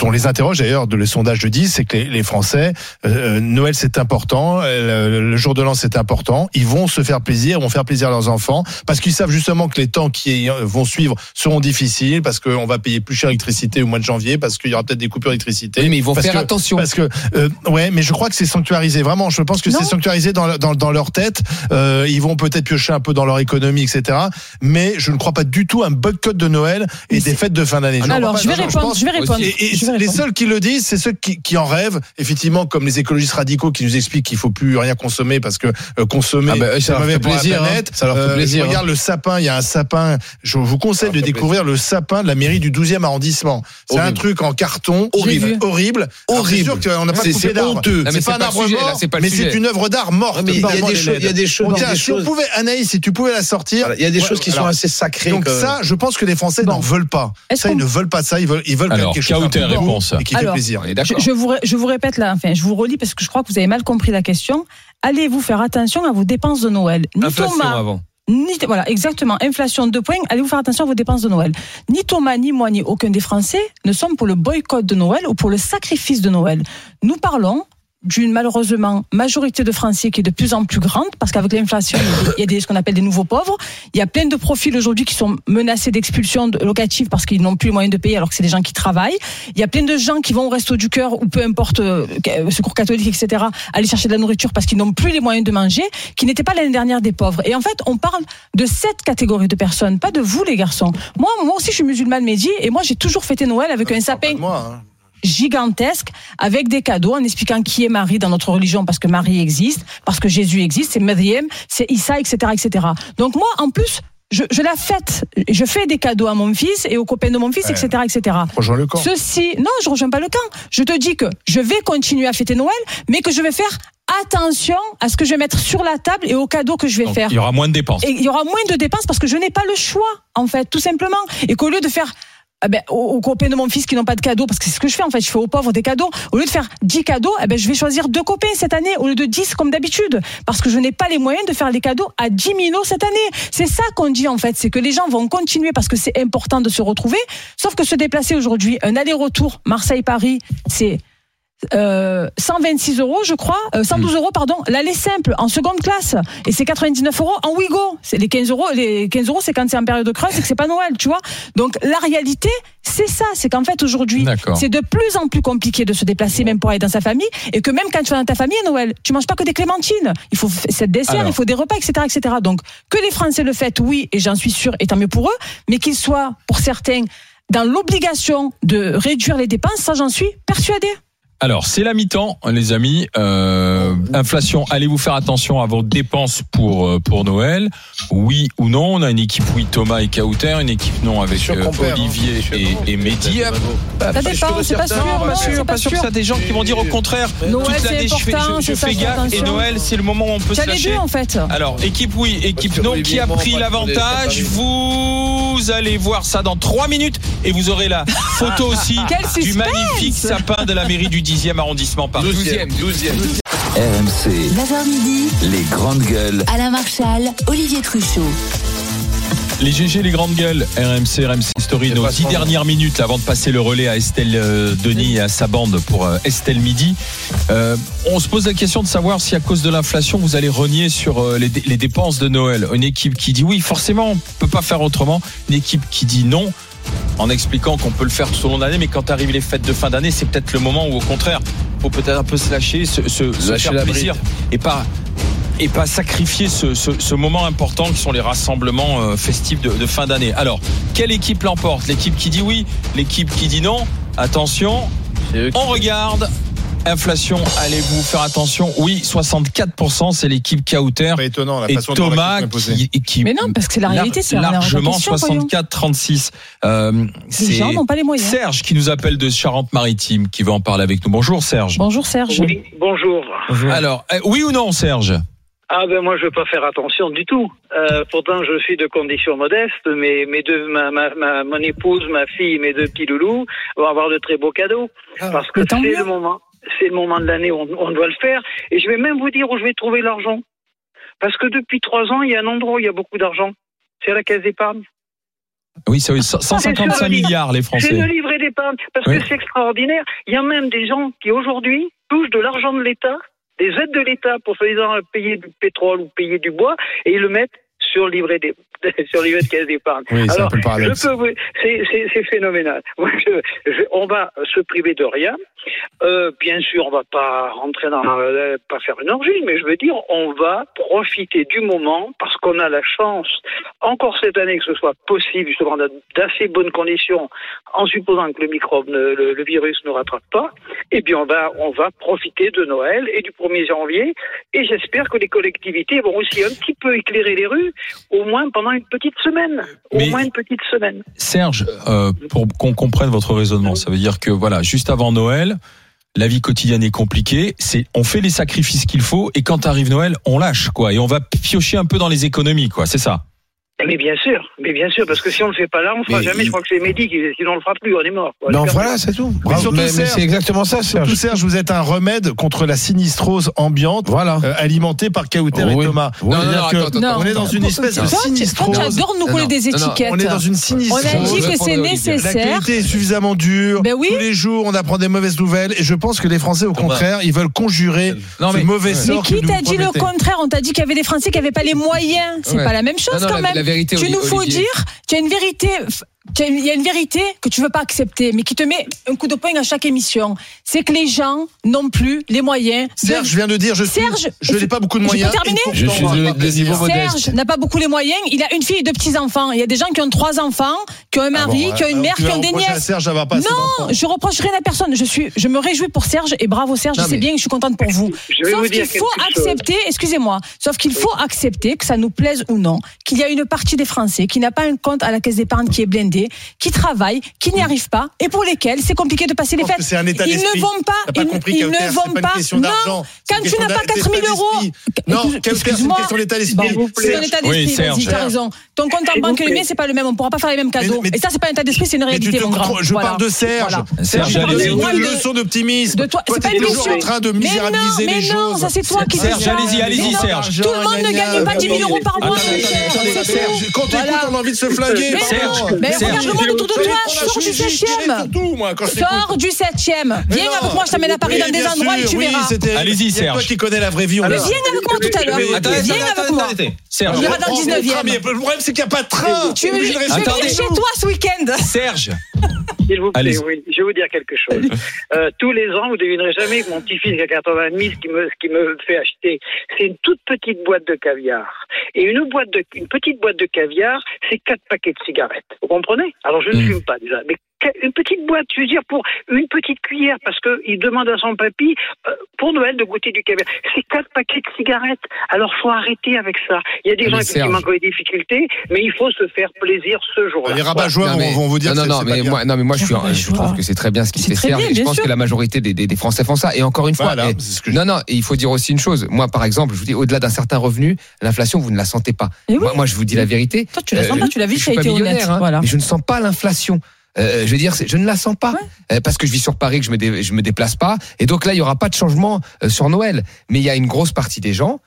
on les interroge d'ailleurs, le sondage le dit, c'est que les Français, Noël c'est important, le jour de l'an c'est important, ils vont se faire plaisir, vont faire plaisir à leurs enfants, parce qu'ils savent justement que les temps qui vont suivre seront difficiles, parce qu'on va payer plus cher l'électricité au mois de janvier, parce qu'il y aura peut-être des coupures d'électricité. Oui, mais ils vont faire attention. Parce que, ouais, mais je crois que c'est sanctuarisé, vraiment, je pense que c'est sanctuarisé dans leur tête, ils vont peut-être piocher un peu dans leur économie, etc. Mais je ne crois pas du tout à un boycott de Noël et des fêtes de fin d'année. Alors, je vais répondre. Et les seuls qui le disent, c'est ceux qui en rêvent, effectivement, comme les écologistes radicaux qui nous expliquent qu'il faut plus rien consommer parce que consommer, ça leur fait plaisir. Ça leur fait plaisir. Regarde le sapin, il y a un sapin. Je vous conseille de découvrir le sapin de la mairie du 12e arrondissement. C'est un truc en carton horrible. C'est sûr qu'on n'a pas coupé d'arbre. C'est pas un arbre mort, mais c'est une œuvre d'art morte. Il y a des choses. Si on pouvait, Anaïs, si tu pouvais la sortir. Il y a des choses qui sont assez sacrées. Donc ça, je pense que les Français n'en veulent pas. Ça, ils ne veulent pas ça. Ils veulent quelque chose de beau et qui fait plaisir. Je vous répète là, enfin, je vous relis parce que je crois que vous avez mal compris la question. Allez-vous faire attention à vos dépenses de Noël? Inflation avant. Voilà, exactement. Inflation 2 points. Allez-vous faire attention à vos dépenses de Noël? Ni Thomas, ni moi, ni aucun des Français ne sommes pour le boycott de Noël ou pour le sacrifice de Noël. Nous parlons d'une malheureusement majorité de Français qui est de plus en plus grande, parce qu'avec l'inflation, il y a ce qu'on appelle des nouveaux pauvres. Il y a plein de profils aujourd'hui qui sont menacés d'expulsion locative parce qu'ils n'ont plus les moyens de payer alors que c'est des gens qui travaillent. Il y a plein de gens qui vont au Resto du Cœur ou peu importe, Secours catholique, etc., aller chercher de la nourriture parce qu'ils n'ont plus les moyens de manger, qui n'étaient pas l'année dernière des pauvres. Et en fait, on parle de cette catégorie de personnes, pas de vous les garçons. Moi aussi je suis musulmane, Mehdi, et moi j'ai toujours fêté Noël avec un sapin gigantesque, avec des cadeaux, en expliquant qui est Marie dans notre religion, parce que Marie existe, parce que Jésus existe, c'est Maryam, c'est Issa, etc., etc. Donc moi, en plus, je la fête, je fais des cadeaux à mon fils et aux copains de mon fils, etc., etc. Rejoins le camp. Non, je rejoins pas le camp. Je te dis que je vais continuer à fêter Noël, mais que je vais faire attention à ce que je vais mettre sur la table et aux cadeaux que je vais faire. Il y aura moins de dépenses. Et il y aura moins de dépenses parce que je n'ai pas le choix, en fait, tout simplement. Et qu'au lieu de faire aux copains de mon fils qui n'ont pas de cadeaux, parce que c'est ce que je fais en fait, je fais aux pauvres des cadeaux, au lieu de faire 10 cadeaux, je vais choisir 2 copains cette année au lieu de 10 comme d'habitude, parce que je n'ai pas les moyens de faire les cadeaux à 10 000 cette année. C'est ça qu'on dit en fait, c'est que les gens vont continuer parce que c'est important de se retrouver, sauf que se déplacer aujourd'hui, un aller-retour Marseille-Paris, c'est 126 €, je crois, 112 €, pardon, l'aller simple en seconde classe, et c'est 99 € en Ouigo. C'est les 15 €, c'est quand c'est en période creuse et que c'est pas Noël, tu vois. Donc la réalité, c'est ça, c'est qu'en fait aujourd'hui, c'est de plus en plus compliqué de se déplacer même pour aller dans sa famille, et que même quand tu vas dans ta famille à Noël, tu manges pas que des clémentines, il faut cette dessert, il faut des repas, etc., etc. Donc que les Français le fêtent, oui, et j'en suis sûre, et tant mieux pour eux, mais qu'ils soient pour certains dans l'obligation de réduire les dépenses, ça j'en suis persuadée. Alors, c'est la mi-temps, les amis. Inflation, allez-vous faire attention à vos dépenses pour Noël? Oui ou non? On a une équipe oui, Thomas et Kauter, une équipe non avec Olivier et Mehdi. Ça dépend, c'est pas sûr. Pas sûr que ça des gens qui vont dire au contraire. Noël, toute l'année, je fais gaffe, et Noël, c'est le moment où on peut se lâcher. Les deux, en fait. Alors, équipe oui, équipe non, qui a pris l'avantage? Vous allez voir ça dans 3 minutes et vous aurez la photo aussi du magnifique sapin de la mairie du 10e arrondissement Paris. 12e. RMC. 9h midi. Les grandes gueules. Alain Marchal, Olivier Truchot. Les GG, les grandes gueules, RMC Story, nos 10 dernières minutes avant de passer le relais à Estelle Denis et à sa bande pour Estelle Midi. On se pose la question de savoir si à cause de l'inflation vous allez renier sur les dépenses de Noël. Une équipe qui dit oui, forcément on peut pas faire autrement. Une équipe qui dit non, en expliquant qu'on peut le faire tout au long de l'année, mais quand arrivent les fêtes de fin d'année, c'est peut-être le moment où au contraire faut peut-être un peu se lâcher, se faire plaisir et pas sacrifier ce moment important qui sont les rassemblements festifs de fin d'année. Alors, quelle équipe l'emporte? L'équipe qui dit oui, l'équipe qui dit non? Attention, on regarde. Inflation, allez-vous faire attention? Oui, 64%, c'est l'équipe Kauter. Pas étonnant, la et façon Thomas qui mais non, parce que la réalité, c'est largement 64-36. Les gens n'ont pas les moyens. Serge qui nous appelle de Charente-Maritime, qui veut en parler avec nous. Bonjour Serge. Bonjour Serge. Oui, bonjour. Alors, oui ou non Serge? Moi je veux pas faire attention du tout. Pourtant je suis de conditions modestes, mais mon épouse, ma fille, mes 2 petits loulous vont avoir de très beaux cadeaux. Parce que c'est le moment de l'année où on doit le faire. Et je vais même vous dire où je vais trouver l'argent. Parce que depuis 3 ans, il y a un endroit où il y a beaucoup d'argent. C'est à la caisse d'épargne. Oui, c'est 155 milliards les Français. C'est le livret d'épargne, parce que c'est extraordinaire. Il y a même des gens qui aujourd'hui touchent de l'argent de l'État, des aides de l'État pour soi-disant payer du pétrole ou payer du bois, et ils le mettent sur le livret de caisse d'épargne. Oui, alors, c'est c'est phénoménal. On va se priver de rien. Bien sûr, on va pas rentrer pas faire une orgie, mais je veux dire, on va profiter du moment parce qu'on a la chance, encore cette année, que ce soit possible, justement, d'assez bonnes conditions, en supposant que le microbe, le virus ne rattrape pas. Et bien, on va profiter de Noël et du 1er janvier. Et j'espère que les collectivités vont aussi un petit peu éclairer les rues, au moins pendant une petite semaine. Serge, pour qu'on comprenne votre raisonnement, ça veut dire que voilà, juste avant Noël, la vie quotidienne est compliquée, on fait les sacrifices qu'il faut et quand arrive Noël, on lâche quoi et on va piocher un peu dans les économies quoi, c'est ça. Mais bien sûr, parce que si on le fait pas là, on le fera jamais. Je crois que c'est Mehdi sinon on le fera plus, on est mort. Non, voilà, c'est tout. Mais c'est exactement ça, Serge. Surtout, Serge, vous êtes un remède contre la sinistrose ambiante, alimentée par Kauter et Thomas. Non, on est dans une espèce de sinistrose. J'adore nous coller des étiquettes. On est dans une sinistrose. On a dit que c'est nécessaire. L'actualité est suffisamment dure. Tous les jours, on apprend des mauvaises nouvelles. Et je pense que les Français, au contraire, ils veulent conjurer ce mauvais sort. Mais qui t'a dit le contraire? On t'a dit qu'il y avait des Français qui n'avaient pas les moyens. C'est pas la même chose quand même. Tu nous faut dire, tu as une vérité. Il y a une vérité que tu veux pas accepter, mais qui te met un coup de poing à chaque émission. C'est que les gens n'ont plus les moyens. Serge, je viens de dire, je n'ai pas beaucoup de moyens. Je peux terminer ? Je suis de niveau modeste. Serge n'a pas beaucoup les moyens. Il a une fille et 2 petits-enfants. Il y a des gens qui ont 3 enfants, qui ont un mari, qui ont une mère, qui ont des nièces. Serge, non, je reproche rien à personne. Je me réjouis pour Serge et bravo Serge, c'est bien, je suis contente pour vous. Sauf qu'il faut accepter, excusez-moi, que ça nous plaise ou non, qu'il y a une partie des Français qui n'a pas un compte à la caisse d'épargne qui est blindé, qui travaillent, qui n'y arrivent pas et pour lesquels c'est compliqué de passer les fêtes. C'est un état d'esprit. Ils ne vont pas. Ils ne vont pas. Non, quand tu n'as pas 4 000 euros. Non, excuse-moi. C'est l'état d'esprit. C'est un état d'esprit. Vas-y, t'as raison. Ton compte en banque et le mien, c'est pas le même. On pourra pas faire les mêmes cadeaux. Et ça, c'est pas un état d'esprit, c'est une réalité, mon grand. Je parle de Serge. Serge, une leçon d'optimisme. Toi, c'est pas une toujours en train de misérabiliser les choses. Mais non, ça c'est toi qui dis ça. Serge, allez-y, Serge. Tout le monde ne gagne pas 10 000 euros par mois. Serge, quand t'écoutes, on a envie de se flinguer. Mais regarde le monde autour de toi. Sors du 7e. Sors du 7e. Viens avec moi, je t'amène à Paris dans des endroits et tu verras. Allez-y, Serge. Toi qui connais la vraie vie. Viens avec moi tout à l'heure. Viens avec moi. Serge. On ira dans le 19e. Le problème, c'est qu'il n'y a pas de train. Tu veux venir chez toi ce week-end. Serge. S'il vous plaît, oui, je vais vous dire quelque chose. Tous les ans, vous ne devinerez jamais que mon petit-fils qui a 80 ans, ce qui me fait acheter, c'est une toute petite boîte de caviar. Et une petite boîte de caviar, c'est 4 paquets de cigarettes. Vous comprenez? Alors, je ne fume pas déjà, mais une petite boîte, je veux dire, pour une petite cuillère, parce qu'il demande à son papy, pour Noël, de goûter du caviar. C'est 4 paquets de cigarettes. Alors, faut arrêter avec ça. Il y a des gens qui ont des difficultés, mais il faut se faire plaisir ce jour-là. Les rabat-joie vont vous dire que mais moi, je trouve que c'est très bien ce qui fait Serge. Et je pense que la majorité des Français font ça. Et encore une fois, il faut dire aussi une chose. Moi, par exemple, je vous dis, au-delà d'un certain revenu, l'inflation, vous ne la sentez pas. Moi, je vous dis la vérité. Toi, tu la sens pas, tu l'as vu, je suis pas millionnaire, mais je ne sens pas l'inflation. Je veux dire, je ne la sens pas parce que je vis sur Paris, que je me déplace pas, et donc là il y aura pas de changement sur Noël. Mais il y a une grosse partie des gens,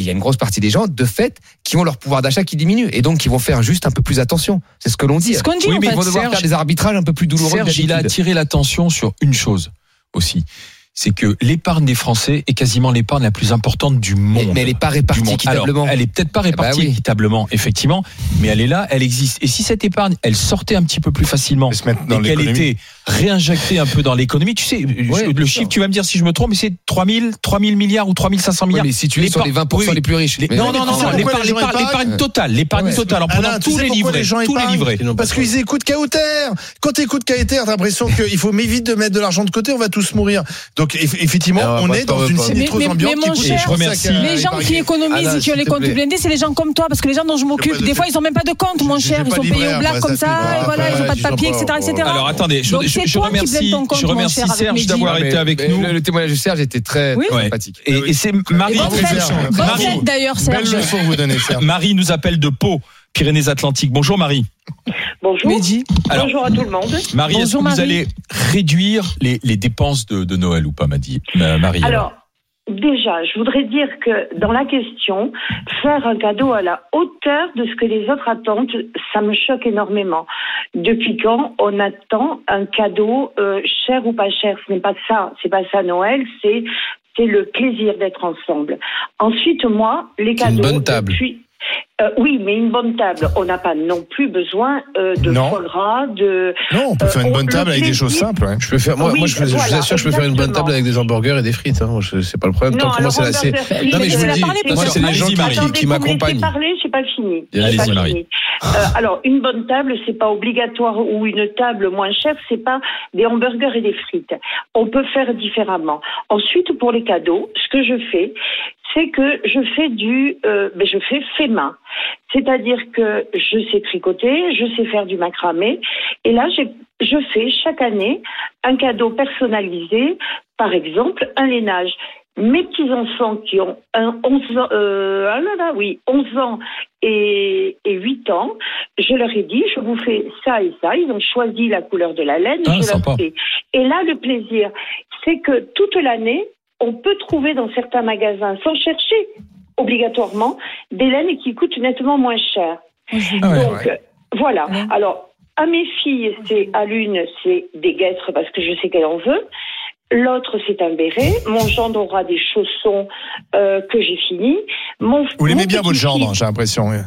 de fait, qui ont leur pouvoir d'achat qui diminue et donc qui vont faire juste un peu plus attention. C'est ce que l'on dit. C'est ce qu'on dit. Oui, mais ils vont devoir faire des arbitrages un peu plus douloureux. Serge, il a attiré l'attention sur une chose aussi. C'est que l'épargne des Français est quasiment l'épargne la plus importante du monde. Mais elle n'est pas répartie équitablement. Alors, elle est peut-être pas répartie équitablement, effectivement, mais elle est là, elle existe. Et si cette épargne, elle sortait un petit peu plus facilement et qu'elle était réinjectée un peu dans l'économie, tu sais, le chiffre, tu vas me dire si je me trompe, mais c'est 3 000 milliards ou 3 500 milliards. Mais si tu es sur les 20% les plus riches. Non, l'épargne totale. L'épargne totale, en prenant tous les livrets. Parce qu'ils écoutent Kauter. Quand tu écoutes Kauter, t'as l'impression qu'il faut vite de mettre de l'argent de côté, on va tous mourir. Donc effectivement, on est dans une sinistrose ambiante qui coûte cher. Les gens qui économisent et qui ont les comptes blindés, c'est les gens comme toi, parce que les gens dont je m'occupe, des fois, ils n'ont même pas de compte, mon cher. Ils sont payés au black comme ça, et voilà, ils n'ont pas de papier, etc. Alors attendez, je remercie Serge d'avoir été avec nous. Le témoignage de Serge était très sympathique. Et c'est Marie. Bonne fête d'ailleurs, Serge. Belle leçon vous donnez, Serge. Marie nous appelle de Pau, Pyrénées-Atlantiques. Bonjour Marie. Bonjour. Mehdi. Bonjour à tout le monde. Marie, est-ce que vous allez réduire les dépenses de Noël ou pas, Marie? Alors, déjà, je voudrais dire que dans la question, faire un cadeau à la hauteur de ce que les autres attendent, ça me choque énormément. Depuis quand on attend un cadeau cher ou pas cher? Ce n'est pas ça, c'est pas ça Noël, c'est le plaisir d'être ensemble. Ensuite, moi, les cadeaux. Une bonne table. Oui, mais une bonne table. On n'a pas non plus besoin de foie gras, de. Non, on peut faire une bonne table avec des choses simples. Ouais. Je peux faire. Moi, je vous assure, je peux faire une bonne table avec des hamburgers et des frites. Hein. C'est pas le problème. Non, comment c'est là. Non, mais je vous le dis. Moi, c'est les gens qui m'accompagnent. J'ai pas fini. Allez-y, Marie. Alors, une bonne table, c'est pas obligatoire, ou une table moins chère, c'est pas des hamburgers et des frites. On peut faire différemment. Ensuite, pour les cadeaux, ce que je fais, c'est que je fais je fais fait main. C'est-à-dire que je sais tricoter, je sais faire du macramé, et là, je fais chaque année un cadeau personnalisé, par exemple, un lainage. Mes petits-enfants qui ont 11 ans et 8 ans, je leur ai dit, je vous fais ça et ça. Ils ont choisi la couleur de la laine, je leur fais. Et là, le plaisir, c'est que toute l'année, on peut trouver dans certains magasins, sans chercher obligatoirement, des laines qui coûtent nettement moins cher. Donc, voilà. Alors, à mes filles, à l'une, c'est des guêtres parce que je sais qu'elle en veut. L'autre, c'est un béret. Mon gendre aura des chaussons que j'ai finis. Vous l'aimez bien, votre gendre, j'ai l'impression. Oui.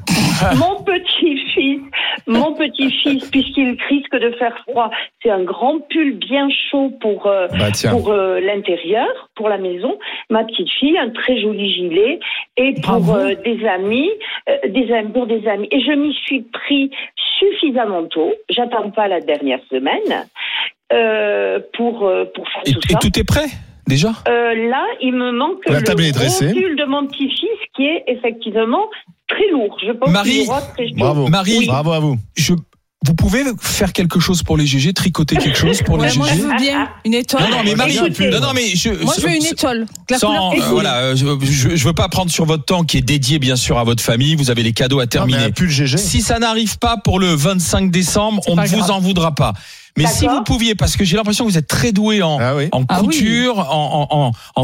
Mon petit-fils, puisqu'il risque de faire froid, c'est un grand pull bien chaud pour l'intérieur, pour la maison. Ma petite fille, un très joli gilet. Et pour des amis. Et je m'y suis pris suffisamment tôt. J'attends pas la dernière semaine. Pour faire tout ça. Et tout est prêt déjà? Là, il me manque le gros pull de mon petit-fils qui est effectivement très lourd. Je pense qu'il aura très chaud. Bravo, Marie, bravo à vous. Vous pouvez faire quelque chose pour les GG, tricoter quelque chose pour les GG? Moi, je veux bien une étoile. Non, mais Marie, moi, je veux une étoile. Je veux pas prendre sur votre temps qui est dédié bien sûr à votre famille. Vous avez les cadeaux à terminer. Un pull GG. Si ça n'arrive pas pour le 25 décembre, on ne vous en voudra pas. Mais si vous pouviez, parce que j'ai l'impression que vous êtes très doué en couture, en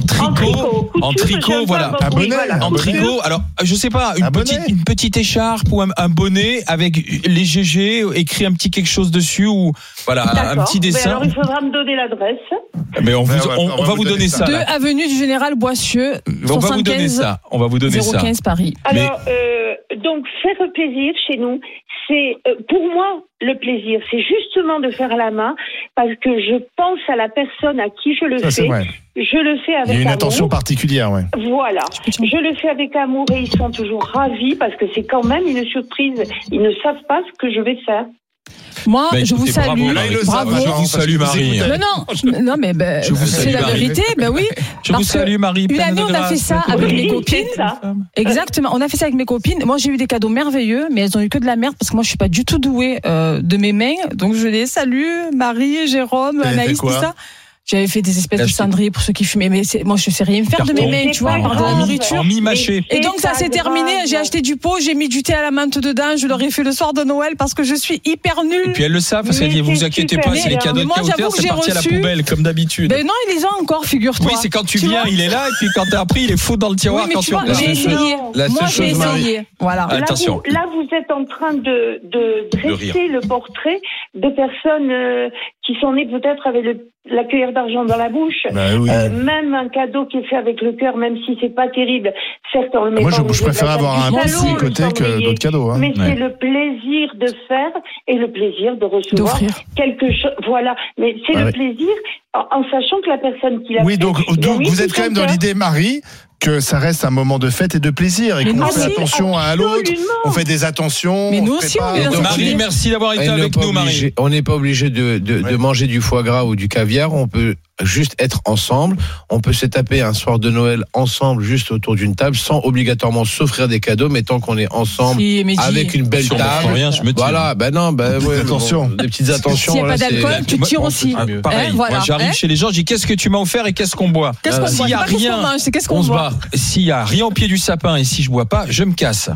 tricot, voilà. Un bonnet. En tricot. Alors, je sais pas, une petite écharpe ou un bonnet avec les GG, écrit un petit quelque chose dessus ou, voilà, un petit dessin. Alors, il faudra me donner l'adresse. Mais on va vous donner ça. 2 avenue du Général Boissieu. On va vous donner ça. 015 Paris. Alors, donc, faire plaisir chez nous, c'est, pour moi, le plaisir, c'est justement de faire à la main, parce que je pense à la personne à qui je le fais. Je le fais avec amour. Il y a une attention particulière, ouais. Voilà. Je le fais avec amour et ils sont toujours ravis parce que c'est quand même une surprise. Ils ne savent pas ce que je vais faire. Moi, je vous salue. Bravo. Je vous salue, Marie. Non, mais c'est la vérité. Ben oui. Je vous salue, Marie. Une année, on a fait ça avec mes copines. Exactement. On a fait ça avec mes copines. Moi, j'ai eu des cadeaux merveilleux, mais elles ont eu que de la merde parce que moi, je suis pas du tout douée de mes mains. Donc, je les salue, Marie, Jérôme, Anaïs, tout ça. J'avais fait des espèces de cendriers pour ceux qui fumaient, mais moi je sais rien faire de mes mains, tu vois, par de la nourriture. En mi-mâché. Et donc ça s'est terminé, j'ai acheté du pot, j'ai mis du thé à la menthe dedans, je leur ai fait le soir de Noël parce que je suis hyper nulle. Et puis elles le savent, parce qu'elles disent, vous inquiétez pas, c'est les cadeaux de Kauter, c'est parti à la poubelle, comme d'habitude. Ben non, ils les ont encore, figure-toi. Oui, c'est quand tu viens, il est là, et puis quand t'as appris, il est fou dans le tiroir quand tu reviens. J'ai essayé. Moi j'ai essayé. Voilà. Attention. Là, vous êtes en train de dresser le portrait de personnes qui sont nées peut-être avec la cuillère d'argent dans la bouche. Même un cadeau qui est fait avec le cœur, même si c'est pas terrible, certes on le met. Moi, je préfère avoir un petit côté que d'autres cadeaux. Mais c'est le plaisir de faire et le plaisir de recevoir quelque chose. Voilà. Mais c'est le plaisir en sachant que la personne qui l'a fait. Oui, donc vous êtes quand même dans l'idée, Marie, que ça reste un moment de fête et de plaisir et qu'on fait attention à l'autre, on fait des attentions. Mais nous aussi, Marie, merci d'avoir été avec nous, Marie. On n'est pas obligé de manger du foie gras ou du caviar, on peut juste être ensemble, on peut se taper un soir de Noël ensemble juste autour d'une table sans obligatoirement s'offrir des cadeaux, mais tant qu'on est ensemble avec une belle table. Voilà, attention. Des petites attentions. S'il n'y a pas d'alcool, tu tires aussi. Pareil, moi j'arrive chez les gens, je dis qu'est-ce que tu m'as offert et qu'est-ce qu'on boit? S'il y a rien, on se bat. S'il y a rien au pied du sapin et si je bois pas, je me casse.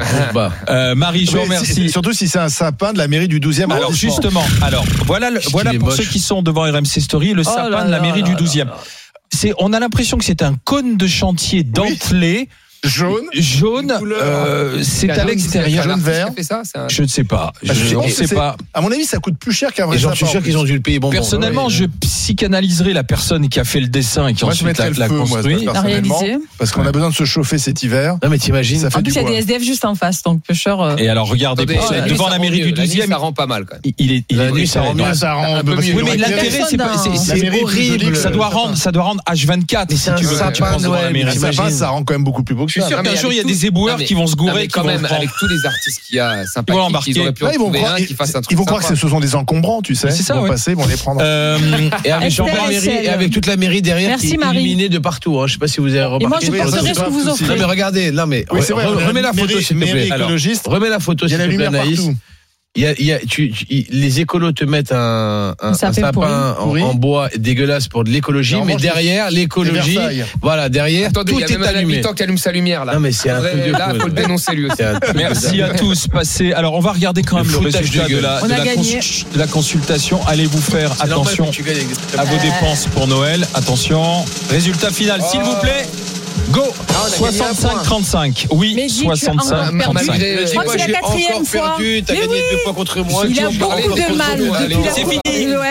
Marie, je vous remercie. Surtout si c'est un sapin de la mairie du 12e arrondissement. Alors justement, voilà pour ceux qui sont devant RMC Story, le sapin de la mairie du 12e. on a l'impression que c'est un cône de chantier dentelé. Jaune, c'est à l'extérieur. Jaune vert. Je ne sais pas. Je ne sais pas. À mon avis, ça coûte plus cher qu'un vrai. Et j'en suis sûr qu'ils ont dû le payer bonbon. Personnellement, je psychanalyserai la personne qui a fait le dessin et qui ensuite l'a construit. Parce qu'on a besoin de se chauffer cet hiver. Non, mais t'imagines. En plus, il y a des SDF juste en face, donc pêcheur. Et alors, regardez, devant la mairie du 12e. Ça rend pas mal, quand même. La nuit, ça rend mieux. Ça rend un peu mieux. Oui, mais l'intérêt, c'est horrible. Ça doit rendre H24. Mais c'est un sapin Noël. Ça rend quand même beaucoup plus beau que ça. Je suis sûr qu'un jour, il y a des éboueurs qui vont se gourer. Quand même, avec tous les artistes qu'il y a sympathiques, ils auraient pu en trouver un qui fasse un truc. Ils vont croire que ce sont des encombrants, tu sais. C'est ça, ils vont passer, ils vont les prendre. Et avec toute la mairie derrière qui est illuminée de partout. Je ne sais pas si vous avez remarqué. Et moi, je porterai ce que vous offrez. Non, mais regardez, remets la photo, s'il te plaît. Remets la photo, s'il te plaît, Anaïs. Les écolos te mettent un sapin en bois dégueulasse pour de l'écologie, mais derrière l'écologie, voilà, derrière tout est allumé. Habitant qui allume sa lumière là. Non mais c'est un truc de là, faut le dénoncer lui aussi. Merci à tous. Passez. Alors on va regarder quand même le résultat de la consultation. Allez vous faire attention à vos dépenses pour Noël. Attention. Résultat final, s'il vous plaît. Go 65-35. Oui, 65-35. Je crois que c'est la 4e fois. T'as gagné 2 fois contre moi. Il a beaucoup de mal. C'est fini.